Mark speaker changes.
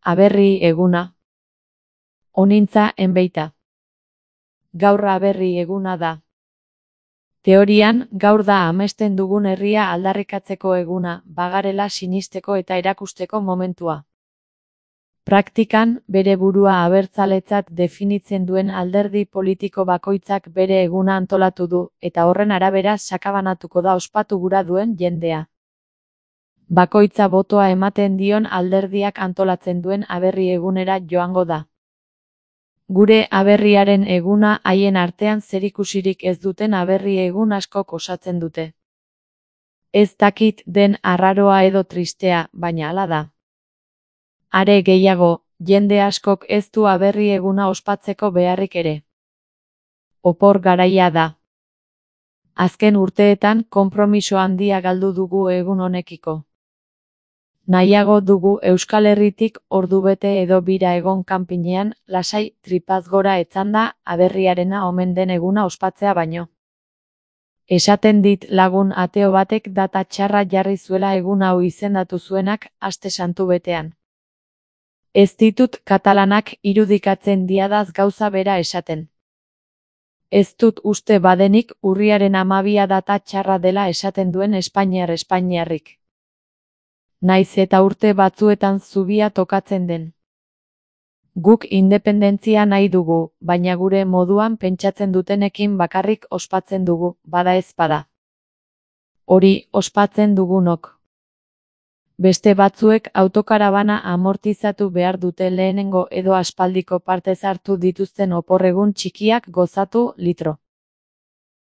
Speaker 1: Aberri eguna. Onintza enbeita. Gaur aberri eguna da. Teorian, gaur da amesten dugun herria aldarrikatzeko eguna, bagarela sinisteko eta erakusteko momentua. Praktikan, bere burua abertzaletzat definitzen duen alderdi politiko bakoitzak bere eguna antolatu du, eta horren arabera sakabanatuko da ospatu gura duen jendea. Bakoitza botoa ematen dion alderdiak antolatzen duen aberri egunera joango da. Gure aberriaren eguna haien artean zerikusirik ez duten aberri egun askok osatzen dute. Ez dakit den arraroa edo tristea, baina hala da. Are gehiago, jende askok ez du aberri eguna ospatzeko beharrik ere. Opor garaia da. Azken urteetan konpromiso handia galdu dugu egun honekiko. Nahiago dugu Euskal Herritik ordubete edo bira egon kanpinean, lasai tripaz gora etzanda, aberriarena omen den eguna ospatzea baino. Esaten dit lagun ateo batek data txarra jarri zuela egun hau izendatu zuenak, aste santu betean. Ez ditut katalanak irudikatzen diadaz gauza bera esaten. Ez dut uste badenik urriaren 12 data txarra dela esaten duen espainiarrik. Naiz eta urte batzuetan zubia tokatzen den. Guk independentzia nahi dugu, baina gure moduan pentsatzen dutenekin bakarrik ospatzen dugu, bada ez bada. Hori ospatzen dugunok. Beste batzuek autokarabana amortizatu behar dute lehenengo edo aspaldiko partez hartu dituzten oporregun txikiak gozatu litro.